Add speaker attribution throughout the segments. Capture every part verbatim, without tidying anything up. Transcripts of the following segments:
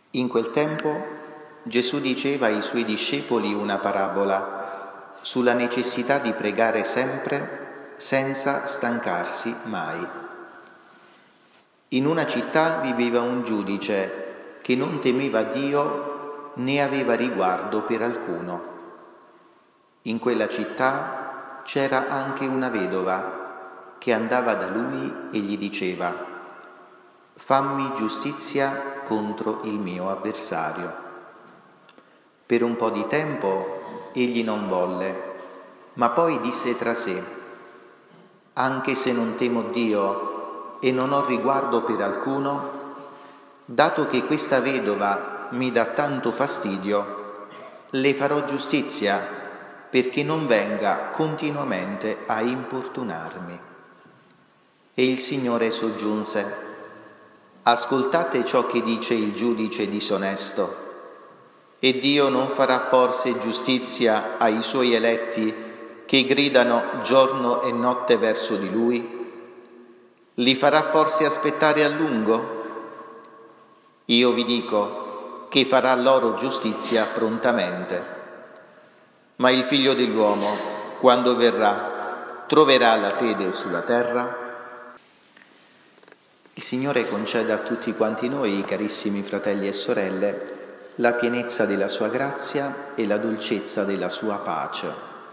Speaker 1: In quel tempo Gesù diceva ai suoi discepoli una parabola sulla necessità di pregare sempre senza stancarsi mai. In una città viveva un giudice che non temeva Dio né aveva riguardo per alcuno. In quella città c'era anche una vedova che andava da lui e gli diceva: «Fammi giustizia contro il mio avversario». Per un po' di tempo egli non volle, ma poi disse tra sé: «Anche se non temo Dio e non ho riguardo per alcuno, dato che questa vedova mi dà tanto fastidio, le farò giustizia perché non venga continuamente a importunarmi». E il Signore soggiunse: «Ascoltate ciò che dice il giudice disonesto. E Dio non farà forse giustizia ai suoi eletti che gridano giorno e notte verso di Lui? Li farà forse aspettare a lungo? Io vi dico che farà loro giustizia prontamente. Ma il Figlio dell'uomo, quando verrà, troverà la fede sulla terra?» Il Signore conceda a tutti quanti noi, carissimi fratelli e sorelle, la pienezza della sua grazia e la dolcezza della sua pace.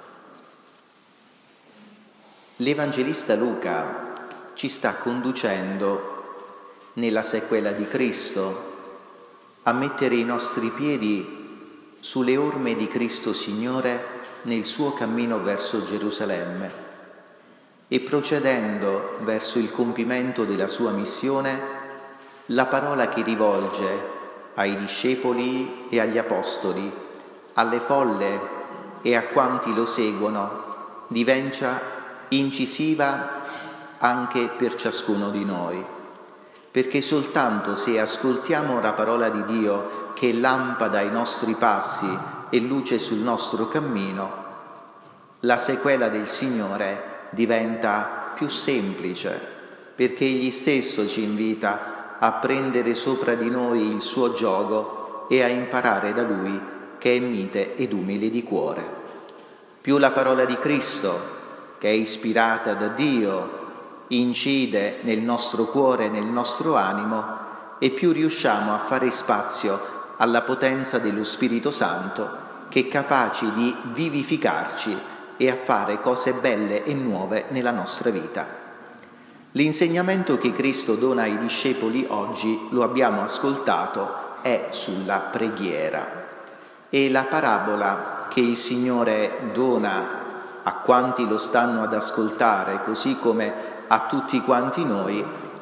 Speaker 1: L'Evangelista Luca ci sta conducendo nella sequela di Cristo a mettere i nostri piedi sulle orme di Cristo Signore nel suo cammino verso Gerusalemme e procedendo verso il compimento della sua missione, la parola che rivolge ai discepoli e agli apostoli, alle folle e a quanti lo seguono, diventa incisiva anche per ciascuno di noi, perché soltanto se ascoltiamo la parola di Dio, che è lampada ai nostri passi e luce sul nostro cammino, la sequela del Signore diventa più semplice, perché Egli stesso ci invita a prendere sopra di noi il suo giogo e a imparare da Lui, che è mite ed umile di cuore. Più la parola di Cristo, che è ispirata da Dio, incide nel nostro cuore, nel nostro animo, e più riusciamo a fare spazio alla potenza dello Spirito Santo, che è capace di vivificarci e a fare cose belle e nuove nella nostra vita. L'insegnamento che Cristo dona ai discepoli oggi, lo abbiamo ascoltato, è sulla preghiera. E la parabola che il Signore dona a quanti lo stanno ad ascoltare, così come a tutti quanti noi,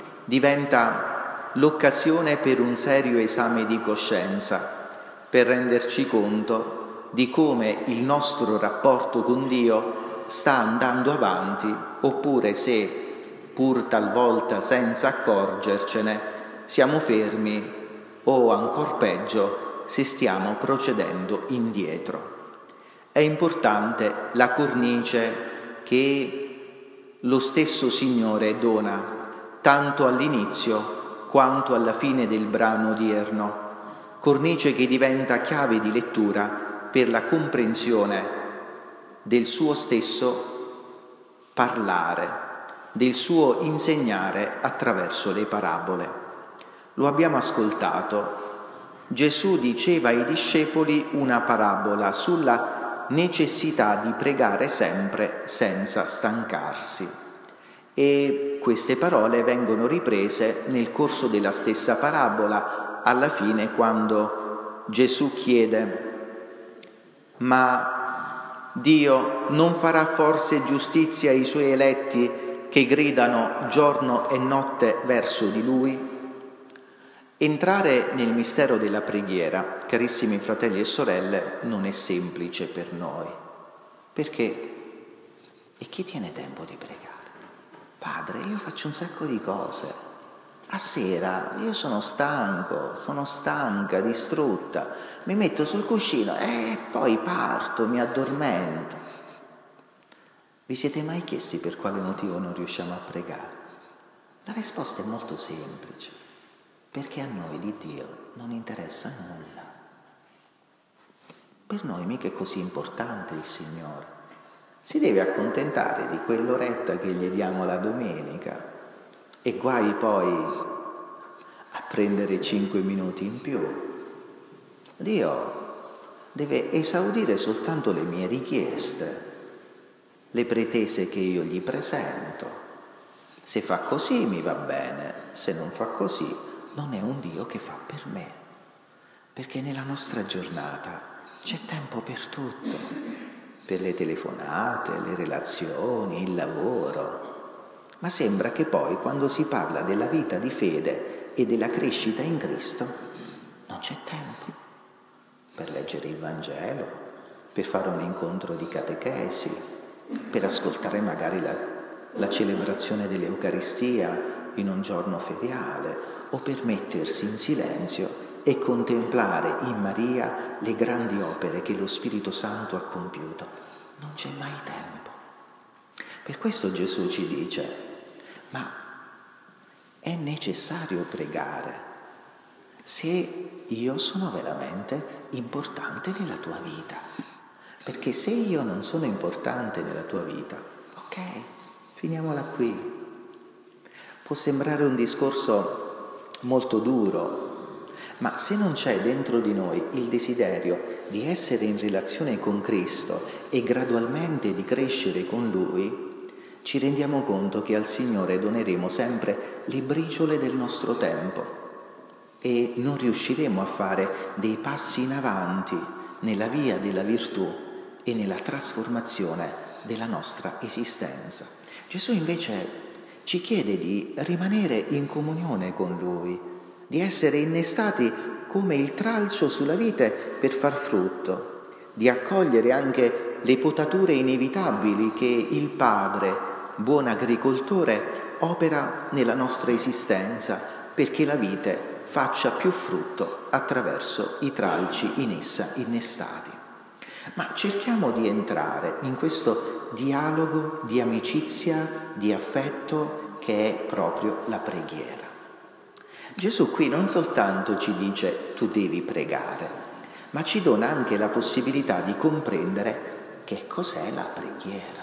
Speaker 1: diventa l'occasione per un serio esame di coscienza, per renderci conto di come il nostro rapporto con Dio sta andando avanti, oppure se, pur talvolta senza accorgercene, siamo fermi o, ancor peggio, se stiamo procedendo indietro. È importante la cornice che lo stesso Signore dona, tanto all'inizio quanto alla fine del brano odierno, cornice che diventa chiave di lettura per la comprensione del suo stesso parlare, del suo insegnare attraverso le parabole. Lo abbiamo ascoltato. Gesù diceva ai discepoli una parabola sulla necessità di pregare sempre senza stancarsi. E queste parole vengono riprese nel corso della stessa parabola, alla fine, quando Gesù chiede: «Ma Dio non farà forse giustizia ai suoi eletti che gridano giorno e notte verso di Lui?» Entrare nel mistero della preghiera, carissimi fratelli e sorelle, non è semplice per noi. Perché? E chi tiene tempo di pregare? Padre, io faccio un sacco di cose. A sera io sono stanco, sono stanca, distrutta. Mi metto sul cuscino e poi parto, mi addormento. Vi siete mai chiesti per quale motivo non riusciamo a pregare? La risposta è molto semplice. perché a noi di Dio non interessa nulla. Per noi mica è così importante il Signore. Si deve accontentare di quell'oretta che gli diamo la domenica e guai poi a prendere cinque minuti in più. Dio deve esaudire soltanto le mie richieste, le pretese che io gli presento. Se fa così mi va bene, se non fa così non è un Dio che fa per me, perché nella nostra giornata c'è tempo per tutto, per le telefonate, le relazioni, il lavoro. Ma sembra che poi quando si parla della vita di fede e della crescita in Cristo non c'è tempo per leggere il Vangelo, per fare un incontro di catechesi, per ascoltare magari la, la celebrazione dell'Eucaristia in un giorno feriale o per mettersi in silenzio e contemplare in Maria le grandi opere che lo Spirito Santo ha compiuto. Non c'è mai tempo. Per questo Gesù ci dice: ma è necessario pregare se io sono veramente importante nella tua vita. Perché se io non sono importante nella tua vita, ok, finiamola qui. Può sembrare un discorso molto duro, ma se non c'è dentro di noi il desiderio di essere in relazione con Cristo e gradualmente di crescere con Lui, ci rendiamo conto che al Signore doneremo sempre le briciole del nostro tempo e non riusciremo a fare dei passi in avanti nella via della virtù e nella trasformazione della nostra esistenza. Gesù invece ci chiede di rimanere in comunione con Lui, di essere innestati come il tralcio sulla vite per far frutto, di accogliere anche le potature inevitabili che il Padre, buon agricoltore, opera nella nostra esistenza perché la vite faccia più frutto attraverso i tralci in essa innestati. Ma cerchiamo di entrare in questo dialogo di amicizia, di affetto che è proprio la preghiera. Gesù qui non soltanto ci dice tu devi pregare, ma ci dona anche la possibilità di comprendere che cos'è la preghiera.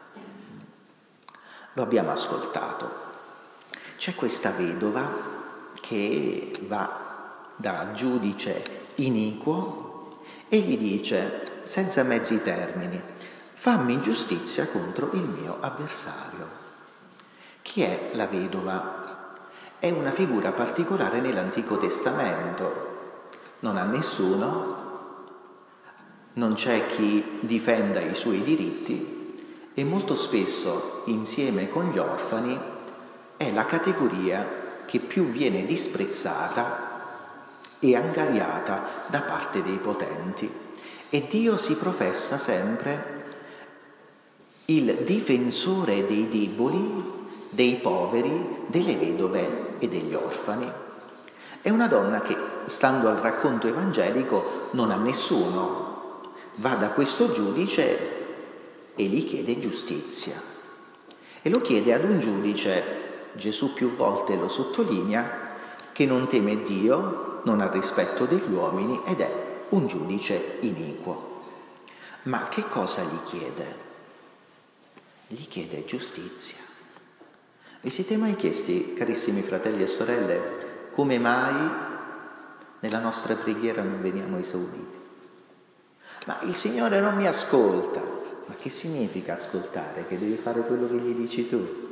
Speaker 1: Lo abbiamo ascoltato. C'è questa vedova che va dal giudice iniquo e gli dice, senza mezzi termini, fammi giustizia contro il mio avversario. Chi è la vedova? È una figura particolare nell'Antico Testamento. Non ha nessuno, non c'è chi difenda i suoi diritti e molto spesso, insieme con gli orfani, è la categoria che più viene disprezzata e angariata da parte dei potenti. E Dio si professa sempre il difensore dei deboli, dei poveri, delle vedove e degli orfani. È una donna che, stando al racconto evangelico, non ha nessuno. Va da questo giudice e gli chiede giustizia. E lo chiede ad un giudice, Gesù più volte lo sottolinea, che non teme Dio, non ha rispetto degli uomini ed è un giudice iniquo. Ma che cosa gli chiede? Gli chiede giustizia. Vi siete mai chiesti, carissimi fratelli e sorelle, come mai nella nostra preghiera non veniamo esauditi? Ma il Signore non mi ascolta. Ma che significa ascoltare? Che devi fare quello che gli dici tu?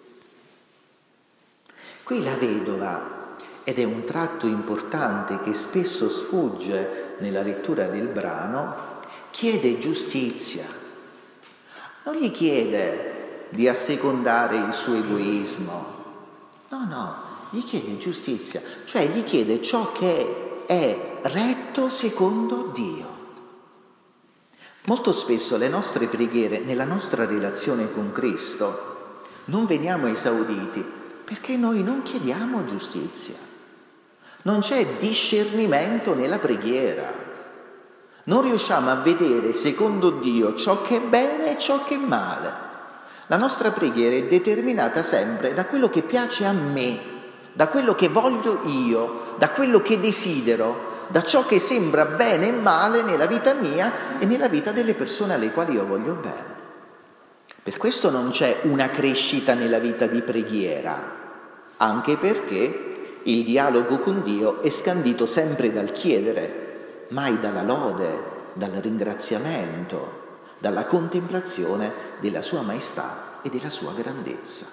Speaker 1: Qui la vedova, ed è un tratto importante che spesso sfugge nella lettura del brano, chiede giustizia. Non gli chiede di assecondare il suo egoismo. No, no, gli chiede giustizia, cioè gli chiede ciò che è retto secondo Dio. Molto spesso le nostre preghiere, nella nostra relazione con Cristo, non veniamo esauditi perché noi non chiediamo giustizia. Non c'è discernimento nella preghiera. Non riusciamo a vedere secondo Dio ciò che è bene e ciò che è male. La nostra preghiera è determinata sempre da quello che piace a me, da quello che voglio io, da quello che desidero, da ciò che sembra bene e male nella vita mia e nella vita delle persone alle quali io voglio bene. Per questo non c'è una crescita nella vita di preghiera, anche perché il dialogo con Dio è scandito sempre dal chiedere, mai dalla lode, dal ringraziamento, dalla contemplazione della sua maestà e della sua grandezza.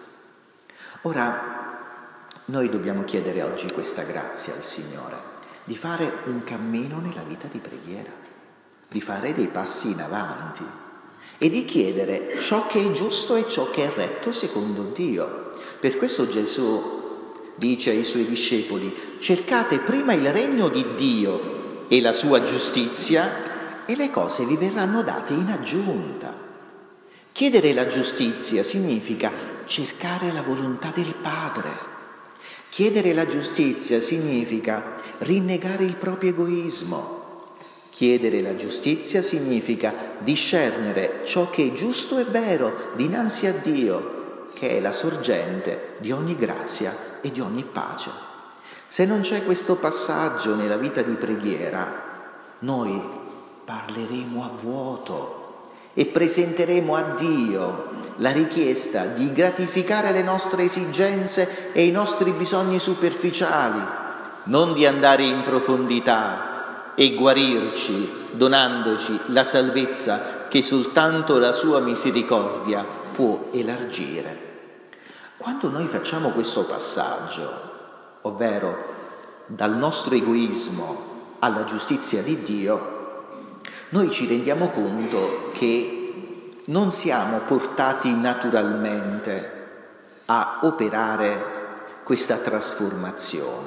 Speaker 1: Ora, noi dobbiamo chiedere oggi questa grazia al Signore, di fare un cammino nella vita di preghiera, di fare dei passi in avanti e di chiedere ciò che è giusto e ciò che è retto secondo Dio. Per questo Gesù dice ai Suoi discepoli: cercate prima il regno di Dio e la sua giustizia e le cose vi verranno date in aggiunta. Chiedere la giustizia significa cercare la volontà del Padre. Chiedere la giustizia significa rinnegare il proprio egoismo. Chiedere la giustizia significa discernere ciò che è giusto e vero dinanzi a Dio, che è la sorgente di ogni grazia e di ogni pace. Se non c'è questo passaggio nella vita di preghiera, noi parleremo a vuoto e presenteremo a Dio la richiesta di gratificare le nostre esigenze e i nostri bisogni superficiali, non di andare in profondità e guarirci donandoci la salvezza che soltanto la sua misericordia può elargire. Quando noi facciamo questo passaggio, ovvero dal nostro egoismo alla giustizia di Dio, noi ci rendiamo conto che non siamo portati naturalmente a operare questa trasformazione,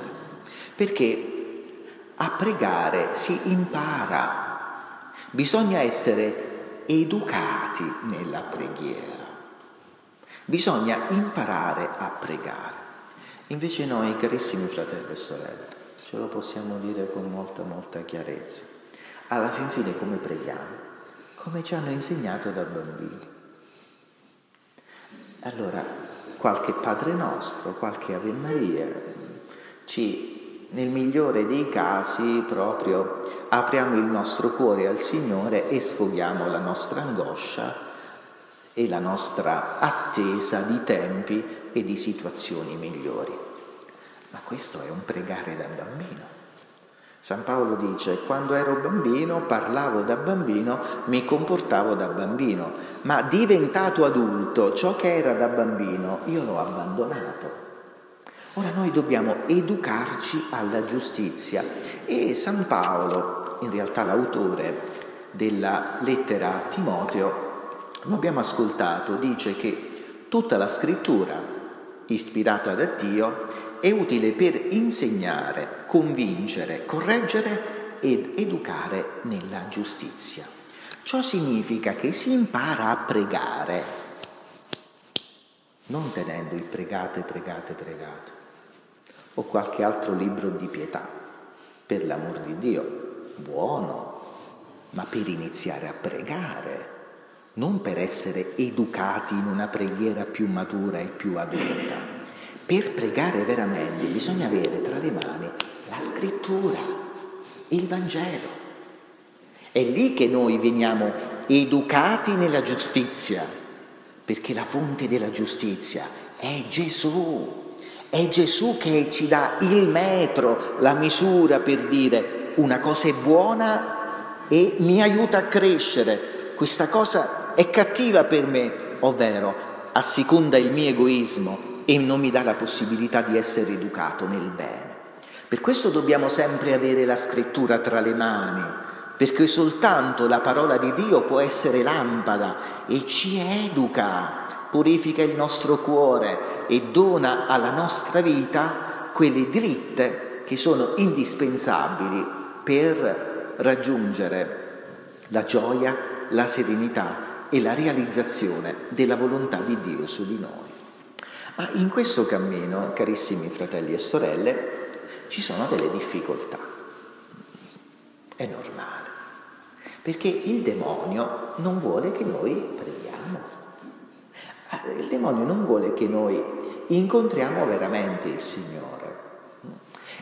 Speaker 1: perché a pregare si impara, bisogna essere educati nella preghiera, bisogna imparare a pregare. Invece noi, carissimi fratelli e sorelle, ce lo possiamo dire con molta molta chiarezza. Alla fin fine come preghiamo? Come ci hanno insegnato da bambini. Allora, qualche Padre Nostro, qualche Ave Maria, ci, nel migliore dei casi, proprio apriamo il nostro cuore al Signore e sfoghiamo la nostra angoscia e la nostra attesa di tempi e di situazioni migliori. Ma questo è un pregare da bambino. San Paolo dice: quando ero bambino, parlavo da bambino, mi comportavo da bambino, ma diventato adulto, ciò che era da bambino, io l'ho abbandonato. Ora noi dobbiamo educarci alla giustizia e San Paolo, in realtà l'autore della lettera a Timoteo, lo abbiamo ascoltato, dice che tutta la scrittura, ispirata da Dio, è utile per insegnare, convincere, correggere ed educare nella giustizia. Ciò significa che si impara a pregare, non tenendo il pregate, pregate, pregate, o qualche altro libro di pietà, per l'amor di Dio, buono, ma per iniziare a pregare, non per essere educati in una preghiera più matura e più adulta. Per pregare veramente bisogna avere tra le mani la scrittura, il Vangelo. È lì che noi veniamo educati nella giustizia, perché la fonte della giustizia è Gesù. È Gesù che ci dà il metro, la misura per dire una cosa è buona e mi aiuta a crescere. Questa cosa è cattiva per me, ovvero asseconda il mio egoismo e non mi dà la possibilità di essere educato nel bene. Per questo dobbiamo sempre avere la scrittura tra le mani, perché soltanto la parola di Dio può essere lampada e ci educa, purifica il nostro cuore e dona alla nostra vita quelle dritte che sono indispensabili per raggiungere la gioia, la serenità e la realizzazione della volontà di Dio su di noi. Ma in questo cammino, carissimi fratelli e sorelle, ci sono delle difficoltà. È normale, perché il demonio non vuole che noi preghiamo. Il demonio non vuole che noi incontriamo veramente il Signore.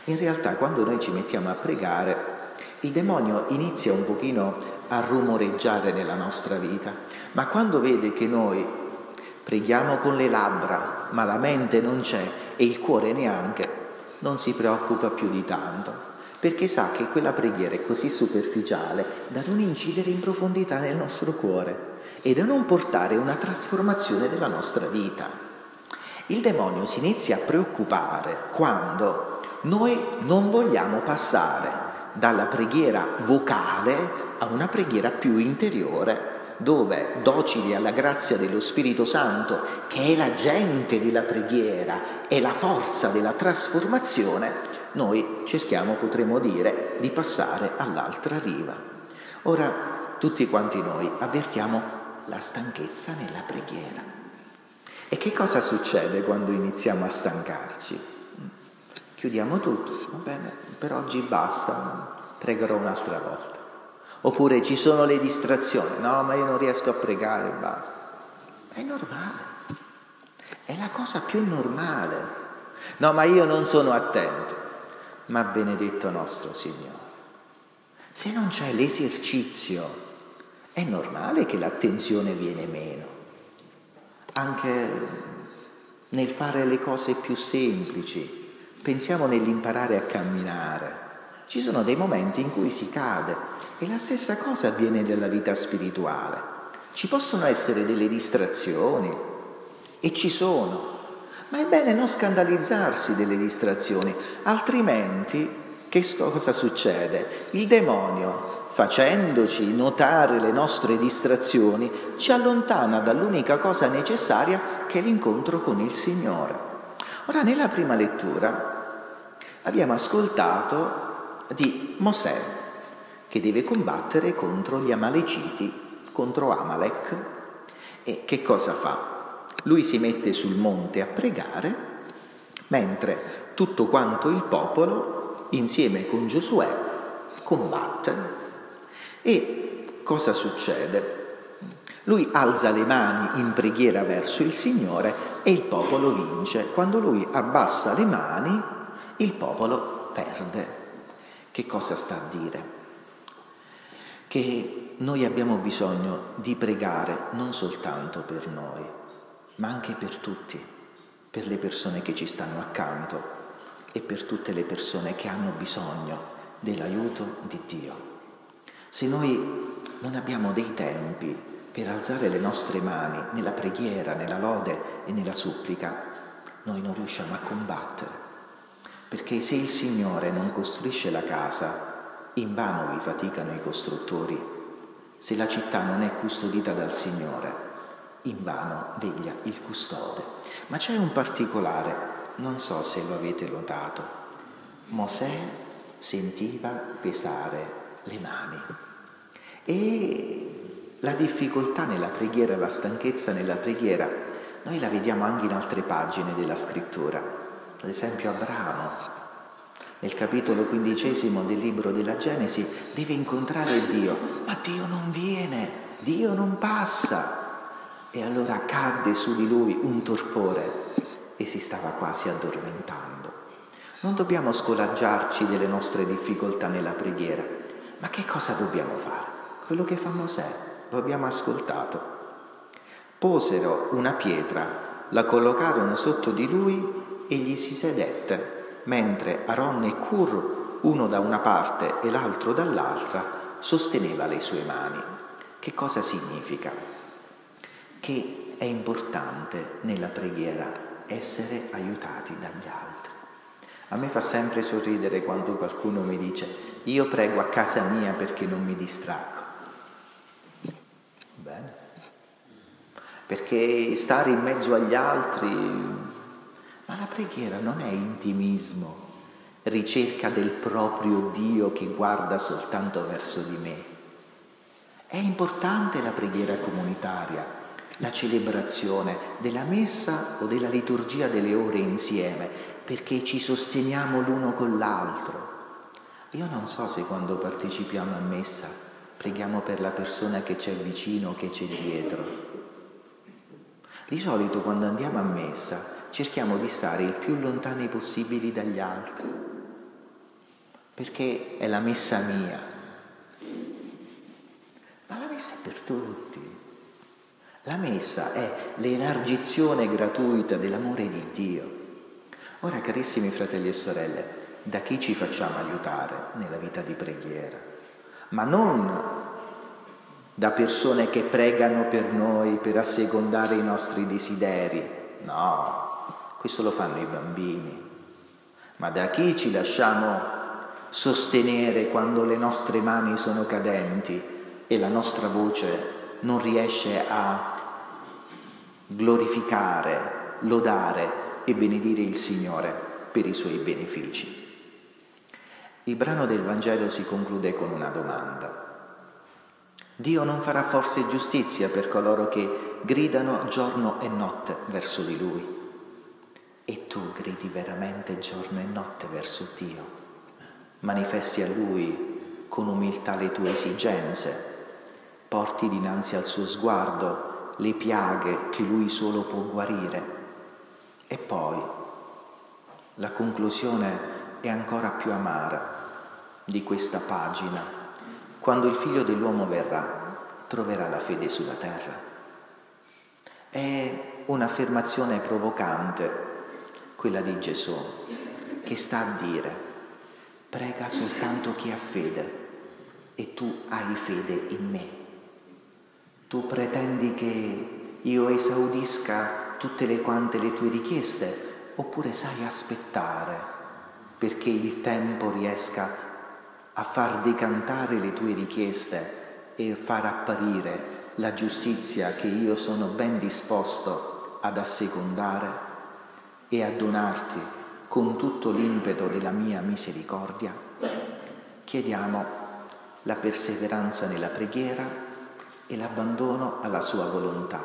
Speaker 1: In realtà quando noi ci mettiamo a pregare, il demonio inizia un pochino a rumoreggiare nella nostra vita, ma quando vede che noi preghiamo con le labbra, ma la mente non c'è e il cuore neanche, non si preoccupa più di tanto, perché sa che quella preghiera è così superficiale da non incidere in profondità nel nostro cuore e da non portare una trasformazione della nostra vita. Il demonio si inizia a preoccupare quando noi non vogliamo passare dalla preghiera vocale a una preghiera più interiore, dove, docili alla grazia dello Spirito Santo, che è l'agente della preghiera, è la forza della trasformazione, noi cerchiamo, potremmo dire, di passare all'altra riva. Ora, tutti quanti noi avvertiamo la stanchezza nella preghiera. E che cosa succede quando iniziamo a stancarci? Chiudiamo tutto, va bene, per oggi basta, pregherò un'altra volta. Oppure ci sono le distrazioni, no, ma io non riesco a pregare, basta. È normale, è la cosa più normale. No, ma io non sono attento. Ma benedetto nostro Signore, se non c'è l'esercizio, è normale che l'attenzione viene meno. Anche nel fare le cose più semplici. Pensiamo nell'imparare a camminare. Ci sono dei momenti in cui si cade e la stessa cosa avviene nella vita spirituale. Ci possono essere delle distrazioni e ci sono, ma è bene non scandalizzarsi delle distrazioni, altrimenti che cosa succede? Il demonio, facendoci notare le nostre distrazioni, ci allontana dall'unica cosa necessaria che è l'incontro con il Signore. Ora, nella prima lettura abbiamo ascoltato di Mosè che deve combattere contro gli Amaleciti, contro Amalek. E che cosa fa? Lui si mette sul monte a pregare, mentre tutto quanto il popolo, insieme con Giosuè, combatte. E cosa succede? Lui alza le mani in preghiera verso il Signore e il popolo vince. Quando lui abbassa le mani, il popolo perde. Che cosa sta a dire? Che noi abbiamo bisogno di pregare non soltanto per noi, ma anche per tutti, per le persone che ci stanno accanto e per tutte le persone che hanno bisogno dell'aiuto di Dio. Se noi non abbiamo dei tempi per alzare le nostre mani nella preghiera, nella lode e nella supplica, noi non riusciamo a combattere. Perché se il Signore non costruisce la casa, invano vi faticano i costruttori. Se la città non è custodita dal Signore, invano veglia il custode. Ma c'è un particolare, non so se lo avete notato. Mosè sentiva pesare le mani. E la difficoltà nella preghiera, la stanchezza nella preghiera, noi la vediamo anche in altre pagine della Scrittura. Ad esempio Abramo, nel capitolo quindicesimo del libro della Genesi, deve incontrare Dio, ma Dio non viene, Dio non passa. E allora cadde su di lui un torpore e si stava quasi addormentando. Non dobbiamo scoraggiarci delle nostre difficoltà nella preghiera, ma che cosa dobbiamo fare? Quello che fa Mosè, lo abbiamo ascoltato. Posero una pietra, la collocarono sotto di lui e gli si sedette, mentre Aaron e Cur, uno da una parte e l'altro dall'altra, sosteneva le sue mani. Che cosa significa? Che è importante nella preghiera essere aiutati dagli altri. A me fa sempre sorridere quando qualcuno mi dice: io prego a casa mia perché non mi distraggo. Bene. Perché stare in mezzo agli altri... Ma la preghiera non è intimismo, ricerca del proprio Dio che guarda soltanto verso di me. È importante la preghiera comunitaria, la celebrazione della messa o della liturgia delle ore insieme, perché ci sosteniamo l'uno con l'altro. Io non so se quando partecipiamo a messa preghiamo per la persona che c'è vicino o che c'è dietro. Di solito quando andiamo a messa cerchiamo di stare il più lontani possibili dagli altri. perché è la messa mia. Ma la messa è per tutti. La messa è l'elargizione gratuita dell'amore di Dio. Ora, carissimi fratelli e sorelle, da chi ci facciamo aiutare nella vita di preghiera? Ma non da persone che pregano per noi per assecondare i nostri desideri. No, questo lo fanno i bambini. Ma da chi ci lasciamo sostenere quando le nostre mani sono cadenti e la nostra voce non riesce a glorificare, lodare e benedire il Signore per i suoi benefici. Il brano del Vangelo si conclude con una domanda. Dio non farà forse giustizia per coloro che gridano giorno e notte verso di Lui? E tu gridi veramente giorno e notte verso Dio? Manifesti a Lui con umiltà le tue esigenze? Porti dinanzi al suo sguardo le piaghe che Lui solo può guarire? E poi la conclusione è ancora più amara di questa pagina. Quando il Figlio dell'uomo verrà, troverà la fede sulla terra. È un'affermazione provocante, quella di Gesù, che sta a dire: prega soltanto chi ha fede, e tu hai fede in me. Tu pretendi che io esaudisca tutte le quante le tue richieste, oppure sai aspettare perché il tempo riesca a far decantare le tue richieste e far apparire la giustizia che io sono ben disposto ad assecondare e a donarti con tutto l'impeto della mia misericordia? Chiediamo la perseveranza nella preghiera e l'abbandono alla sua volontà.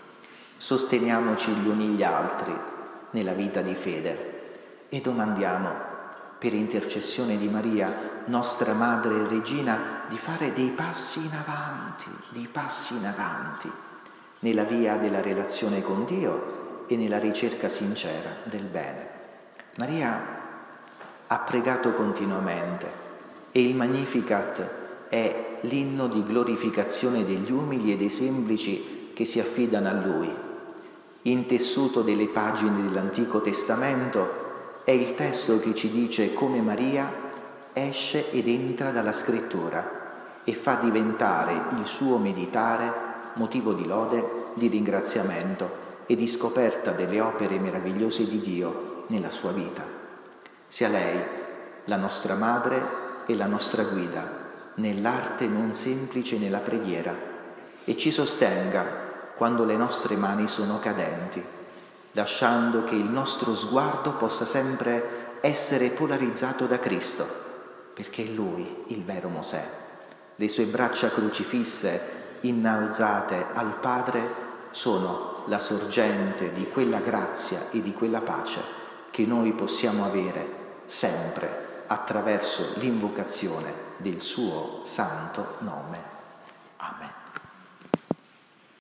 Speaker 1: Sosteniamoci gli uni gli altri nella vita di fede e domandiamo, per intercessione di Maria, nostra Madre e Regina, di fare dei passi in avanti, dei passi in avanti, nella via della relazione con Dio e nella ricerca sincera del bene. Maria ha pregato continuamente e il Magnificat è l'inno di glorificazione degli umili e dei semplici che si affidano a Lui. Intessuto delle pagine dell'Antico Testamento è il testo che ci dice come Maria esce ed entra dalla Scrittura e fa diventare il suo meditare motivo di lode, di ringraziamento e di scoperta delle opere meravigliose di Dio nella sua vita. Sia lei la nostra madre e la nostra guida nell'arte non semplice nella preghiera e ci sostenga quando le nostre mani sono cadenti, lasciando che il nostro sguardo possa sempre essere polarizzato da Cristo, perché è Lui il vero Mosè. Le sue braccia crocifisse innalzate al Padre sono la sorgente di quella grazia e di quella pace che noi possiamo avere sempre attraverso l'invocazione del suo santo nome. Amen.